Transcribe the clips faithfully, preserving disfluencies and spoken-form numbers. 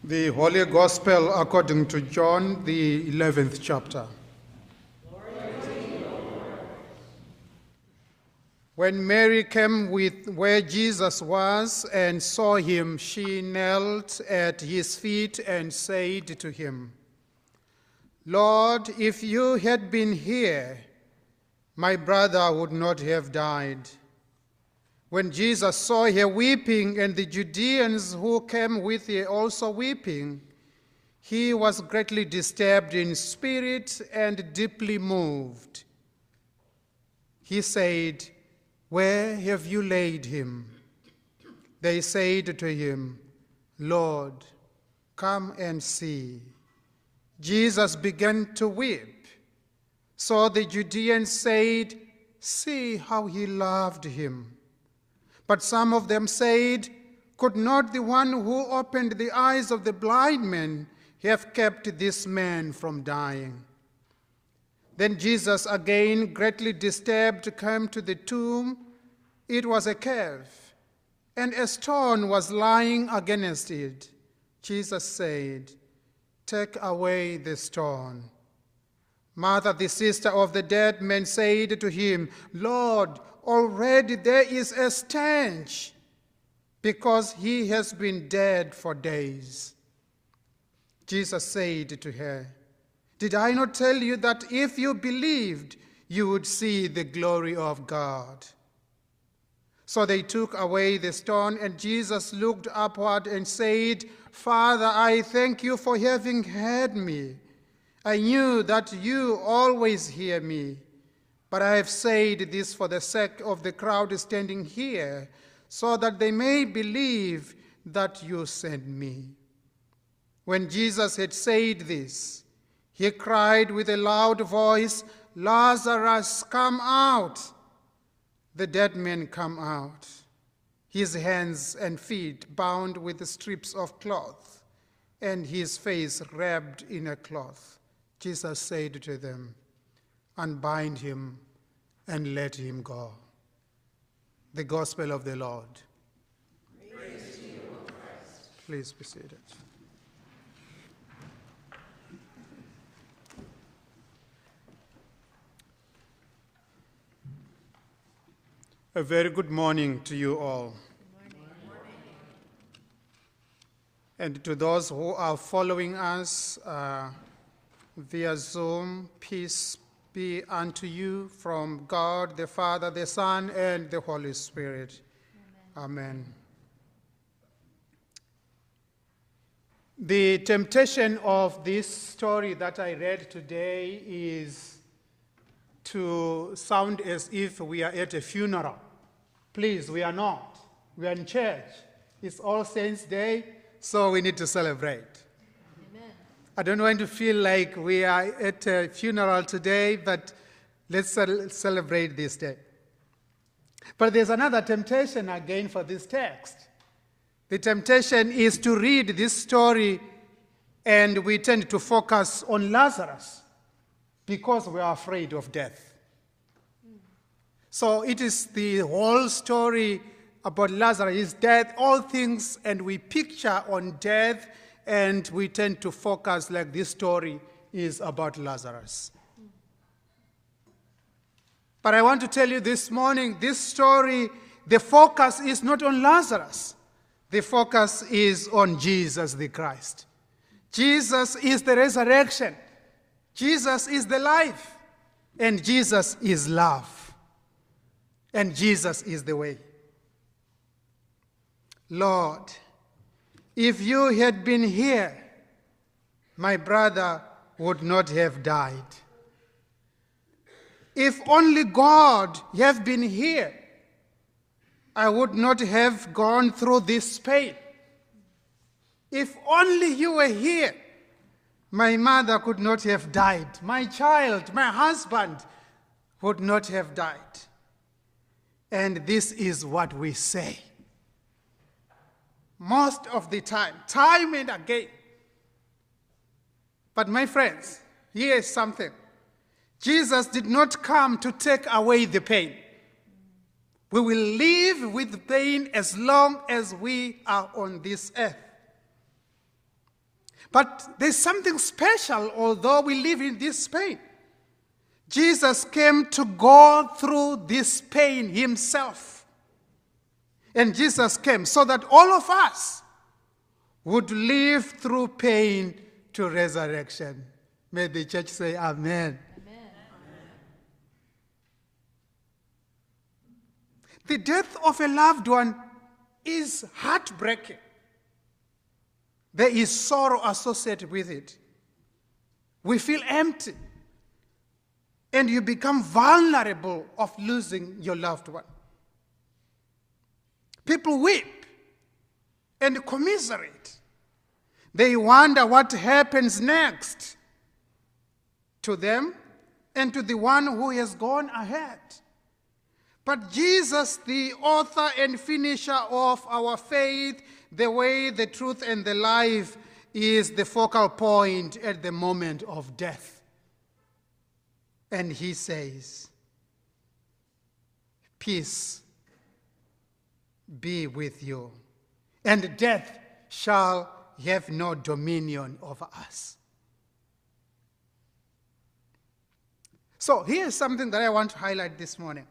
The Holy Gospel according to John, the eleventh chapter. When Mary came with where Jesus was and saw him, she knelt at his feet and said to him, "Lord, if you had been here, my brother would not have died." When Jesus saw her weeping and the Judeans who came with her also weeping, he was greatly disturbed in spirit and deeply moved. He said, "Where have you laid him?" They said to him, "Lord, come and see." Jesus began to weep. So the Judeans said, "See how he loved him." But some of them said, "Could not the one who opened the eyes of the blind man have kept this man from dying?" Then Jesus, again greatly disturbed, came to the tomb. It was a cave, and a stone was lying against it. Jesus said, "Take away the stone." Martha, the sister of the dead man, said to him, "Lord, already there is a stench, because he has been dead for days." Jesus said to her, "Did I not tell you that if you believed, you would see the glory of God?" So they took away the stone, and Jesus looked upward and said, "Father, I thank you for having heard me. I knew that you always hear me, but I have said this for the sake of the crowd standing here, so that they may believe that you sent me." When Jesus had said this, he cried with a loud voice, "Lazarus, come out!" The dead man came out, his hands and feet bound with strips of cloth, and his face wrapped in a cloth. Jesus said to them, "Unbind him and let him go." The Gospel of the Lord. Praise to you, O Christ. Please be seated. A very good morning to you all. Good morning. And to those who are following us uh, via Zoom, peace be unto you from God, the Father, the Son, and the Holy Spirit. Amen. Amen. The temptation of this story that I read today is to sound as if we are at a funeral. Please, we are not. We are in church. It's All Saints' Day, so we need to celebrate. Amen. I don't want to feel like we are at a funeral today, but let's celebrate this day. But there's another temptation again for this text. The temptation is to read this story and we tend to focus on Lazarus because we are afraid of death. So it is the whole story about Lazarus, his death, all things, and we picture on death, and we tend to focus like this story is about Lazarus. But I want to tell you this morning, this story, the focus is not on Lazarus. The focus is on Jesus the Christ. Jesus is the resurrection. Jesus is the life. And Jesus is love. And Jesus is the way. Lord, if you had been here, my brother would not have died. If only God had been here, I would not have gone through this pain. If only you were here, my mother could not have died. My child, my husband would not have died. And this is what we say. Most of the time, time and again. But my friends, here is something. Jesus did not come to take away the pain. We will live with pain as long as we are on this earth. But there's something special, although we live in this pain. Jesus came to go through this pain himself. And Jesus came so that all of us would live through pain to resurrection. May the church say amen. Amen. The death of a loved one is heartbreaking. There is sorrow associated with it. We feel empty. And you become vulnerable of losing your loved one. People weep and commiserate. They wonder what happens next to them and to the one who has gone ahead. But Jesus, the author and finisher of our faith, the way, the truth, and the life, is the focal point at the moment of death. And he says, peace be with you, and death shall have no dominion over us. So here's something that I want to highlight this morning.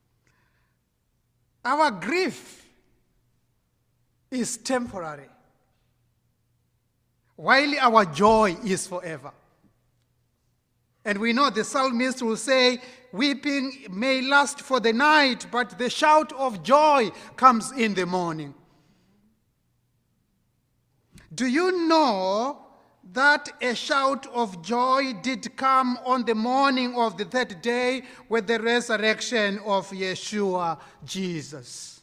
Our grief is temporary, while our joy is forever. And we know the psalmist will say, weeping may last for the night, but the shout of joy comes in the morning. Do you know that a shout of joy did come on the morning of the third day with the resurrection of Yeshua, Jesus?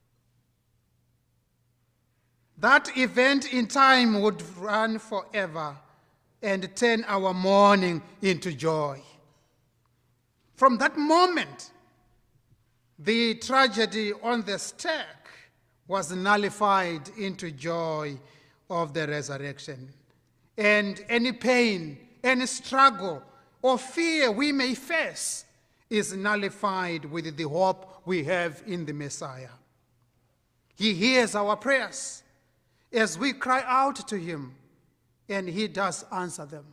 That event in time would run forever and turn our mourning into joy. From that moment, the tragedy on the stake was nullified into joy of the resurrection. And any pain, any struggle, or fear we may face is nullified with the hope we have in the Messiah. He hears our prayers as we cry out to him, and he does answer them.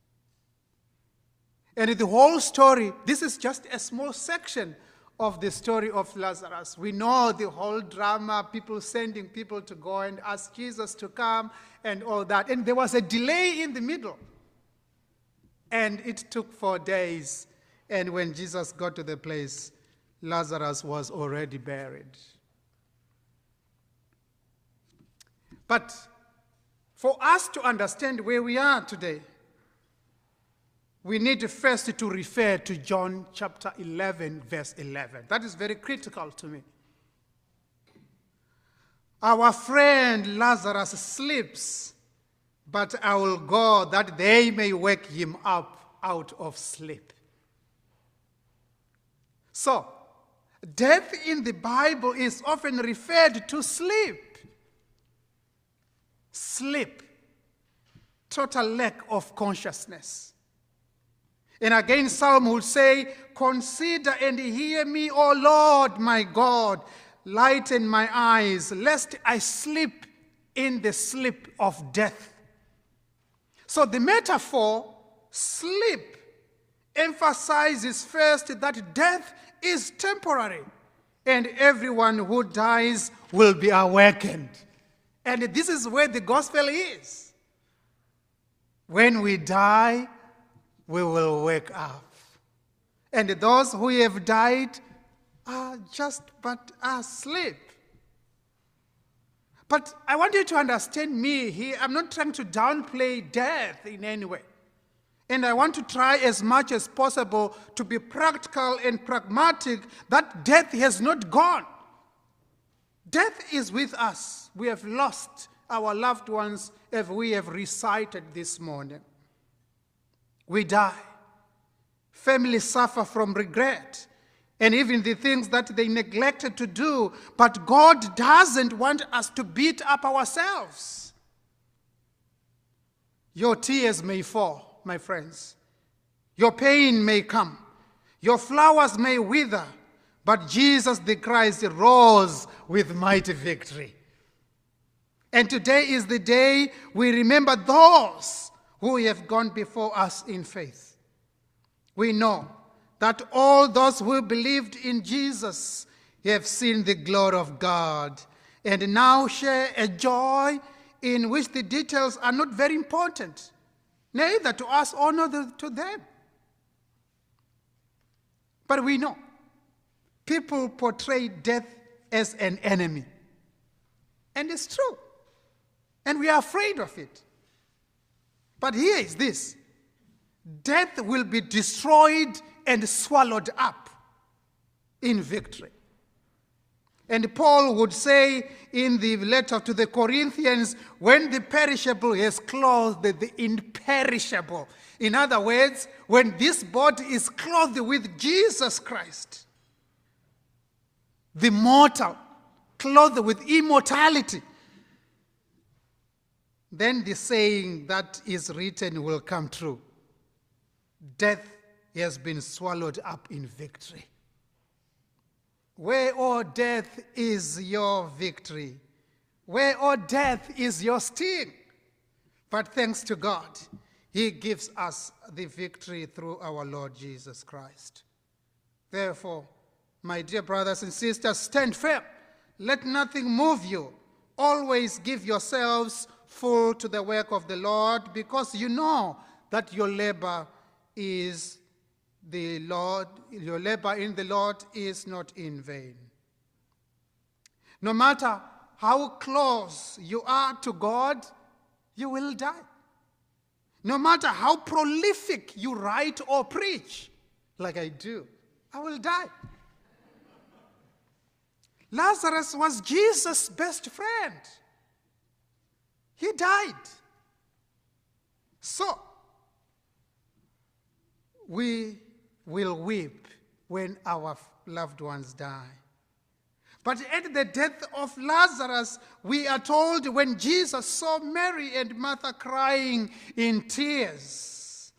And the whole story, this is just a small section of the story of Lazarus. We know the whole drama, people sending people to go and ask Jesus to come and all that. And there was a delay in the middle. And it took four days. And when Jesus got to the place, Lazarus was already buried. But for us to understand where we are today, we need first to refer to John chapter eleven, verse eleven. That is very critical to me. Our friend Lazarus sleeps, but I will go that they may wake him up out of sleep. So, death in the Bible is often referred to sleep. Sleep, total lack of consciousness. And again, Psalm will say, consider and hear me, O Lord, my God. Lighten my eyes, lest I sleep in the sleep of death. So the metaphor, sleep, emphasizes first that death is temporary, and everyone who dies will be awakened. And this is where the gospel is. When we die, we will wake up. And those who have died are just but asleep. But I want you to understand me here. I'm not trying to downplay death in any way. And I want to try as much as possible to be practical and pragmatic that death has not gone. Death is with us. We have lost our loved ones as we have recited this morning. We die. Families suffer from regret and even the things that they neglected to do. But God doesn't want us to beat up ourselves. Your tears may fall, my friends. Your pain may come. Your flowers may wither. But Jesus the Christ rose with mighty victory. And today is the day we remember those who have gone before us in faith. We know that all those who believed in Jesus have seen the glory of God and now share a joy in which the details are not very important, neither to us or nor to them. But we know people portray death as an enemy. And it's true. And we are afraid of it. But here is this. Death will be destroyed and swallowed up in victory. And Paul would say in the letter to the Corinthians, when the perishable has clothed the imperishable. In other words, when this body is clothed with Jesus Christ, the mortal, clothed with immortality, then the saying that is written will come true. Death has been swallowed up in victory. Where, O death, is your victory? Where, O death, is your sting? But thanks to God, he gives us the victory through our Lord Jesus Christ. Therefore, my dear brothers and sisters, stand firm. Let nothing move you. Always give yourselves full to the work of the Lord, because you know that your labor is the Lord, your labor in the Lord is not in vain. No matter how close you are to God, you will die. No matter how prolific you write or preach, like I do, I will die. Lazarus was Jesus' best friend. He died. So, we will weep when our loved ones die. But at the death of Lazarus, we are told when Jesus saw Mary and Martha crying in tears,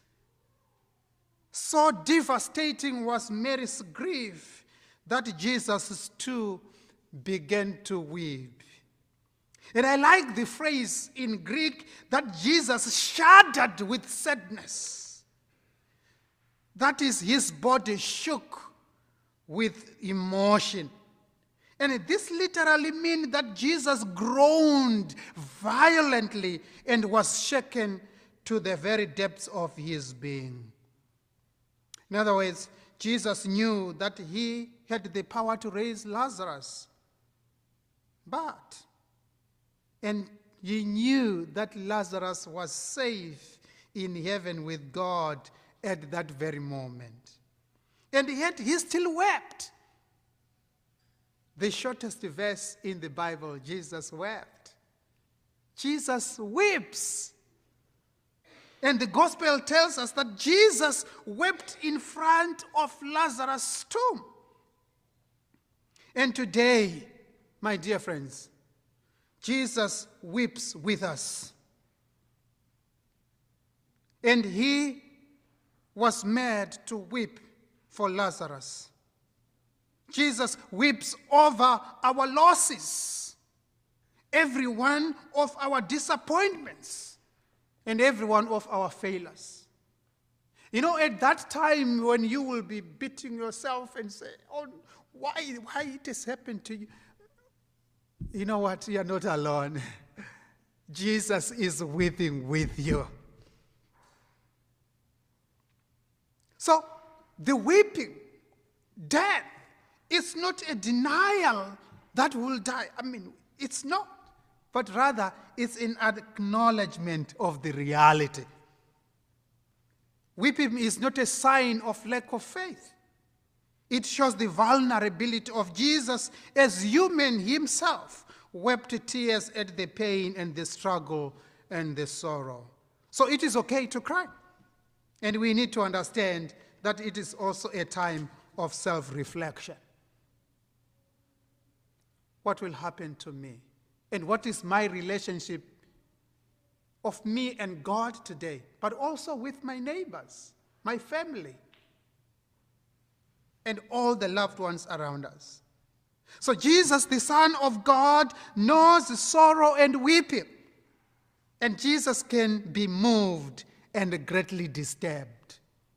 so devastating was Mary's grief that Jesus too began to weep. And I like the phrase in Greek that Jesus shuddered with sadness. That is, his body shook with emotion. And this literally means that Jesus groaned violently and was shaken to the very depths of his being. In other words, Jesus knew that he had the power to raise Lazarus. But, and he knew that Lazarus was safe in heaven with God at that very moment. And yet he still wept. The shortest verse in the Bible, Jesus wept. Jesus weeps. And the gospel tells us that Jesus wept in front of Lazarus' tomb. And today, my dear friends, Jesus weeps with us. And he was made to weep for Lazarus. Jesus weeps over our losses, every one of our disappointments, and every one of our failures. You know, at that time when you will be beating yourself and say, oh, why, why it has happened to you? You know what? You are not alone. Jesus is weeping with you. So, the weeping, death, it's not a denial that we'll die. I mean, it's not. But rather, it's an acknowledgement of the reality. Weeping is not a sign of lack of faith. It shows the vulnerability of Jesus as human himself, wept tears at the pain and the struggle and the sorrow. So it is okay to cry. And we need to understand that it is also a time of self-reflection. What will happen to me? And what is my relationship of me and God today, but also with my neighbors, my family, and all the loved ones around us? So Jesus, the Son of God, knows sorrow and weeping. And Jesus can be moved and greatly disturbed.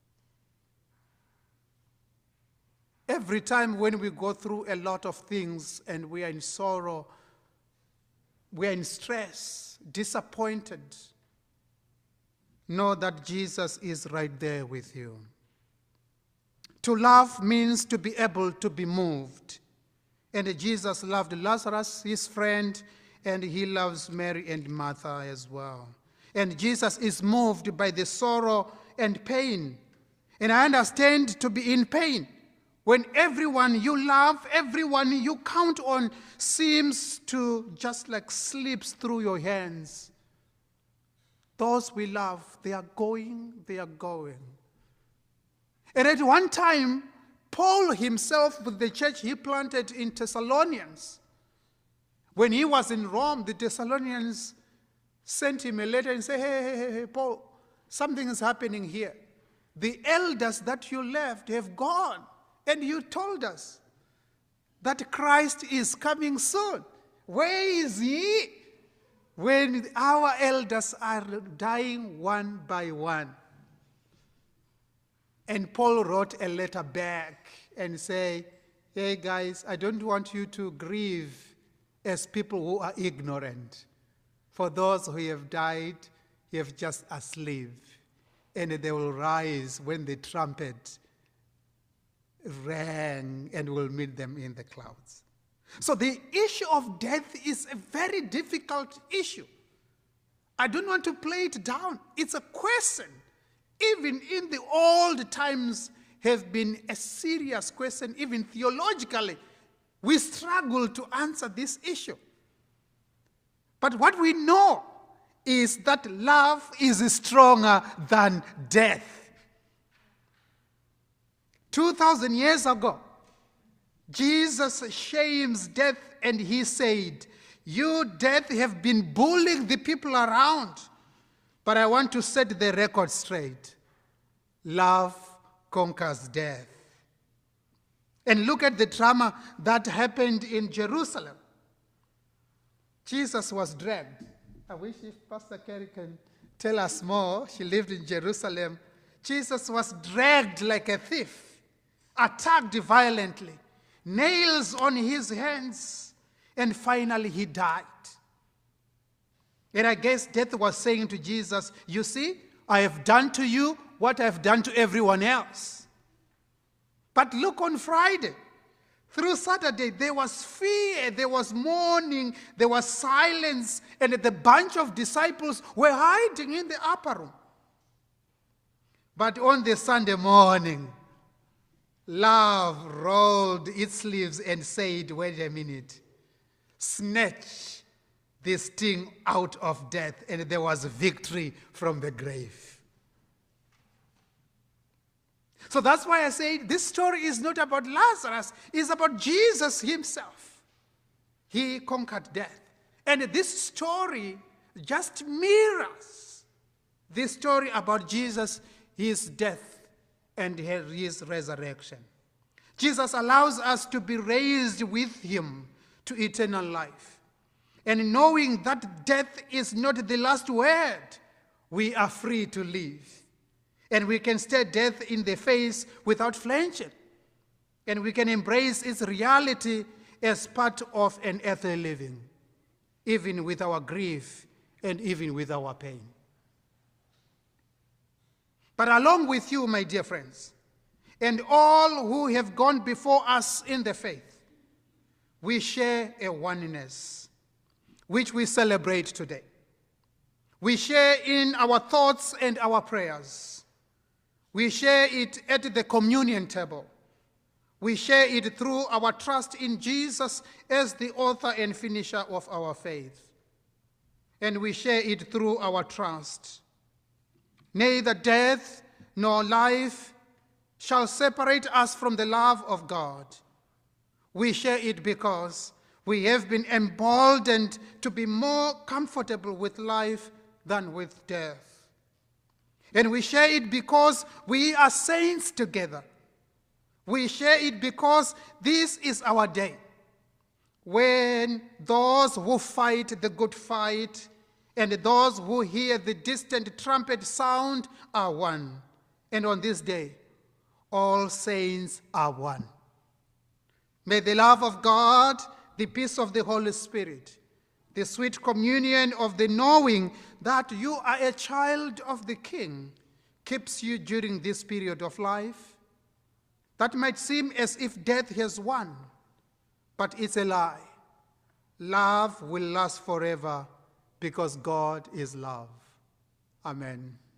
Every time when we go through a lot of things and we are in sorrow, we are in stress, disappointed, know that Jesus is right there with you. To love means to be able to be moved. And Jesus loved Lazarus, his friend, and he loves Mary and Martha as well. And Jesus is moved by the sorrow and pain. And I understand to be in pain when everyone you love, everyone you count on seems to just like slips through your hands. Those we love, they are going, they are going. And at one time, Paul himself, with the church he planted in Thessalonians, when he was in Rome, the Thessalonians sent him a letter and said, hey, hey, hey, hey, Paul, something is happening here. The elders that you left have gone, and you told us that Christ is coming soon. Where is he? When our elders are dying one by one. And Paul wrote a letter back and say, hey guys, I don't want you to grieve as people who are ignorant. For those who have died, you have just asleep. And they will rise when the trumpet rang and will meet them in the clouds. So the issue of death is a very difficult issue. I don't want to play it down. It's a question. Even in the old times have been a serious question, even theologically. We struggle to answer this issue. But what we know is that love is stronger than death. Two thousand years ago, Jesus shames death and he said, you, death, have been bullying the people around. But I want to set the record straight. Love conquers death. And look at the drama that happened in Jerusalem. Jesus was dragged. I wish if Pastor Kerry can tell us more. She lived in Jerusalem. Jesus was dragged like a thief, attacked violently, nails on his hands, and finally he died. And I guess death was saying to Jesus, you see, I have done to you what I have done to everyone else. But look on Friday. Through Saturday, there was fear, there was mourning, there was silence, and the bunch of disciples were hiding in the upper room. But on the Sunday morning, love rolled its sleeves and said, wait a minute, snatch this thing out of death, and there was victory from the grave. So that's why I say this story is not about Lazarus, it's about Jesus himself. He conquered death. And this story just mirrors the story about Jesus, his death, and his resurrection. Jesus allows us to be raised with him to eternal life. And knowing that death is not the last word, we are free to live. And we can stare death in the face without flinching. And we can embrace its reality as part of an earthly living, even with our grief and even with our pain. But along with you, my dear friends, and all who have gone before us in the faith, we share a oneness, which we celebrate today. We share in our thoughts and our prayers. We share it at the communion table. We share it through our trust in Jesus as the author and finisher of our faith. And we share it through our trust. Neither death nor life shall separate us from the love of God. We share it because we have been emboldened to be more comfortable with life than with death. And we share it because we are saints together. We share it because this is our day. when those who fight the good fight and those who hear the distant trumpet sound are one. And on this day, all saints are one. May the love of God, the peace of the Holy Spirit, the sweet communion of the knowing that you are a child of the King keeps you during this period of life. That might seem as if death has won, but it's a lie. Love will last forever because God is love. Amen.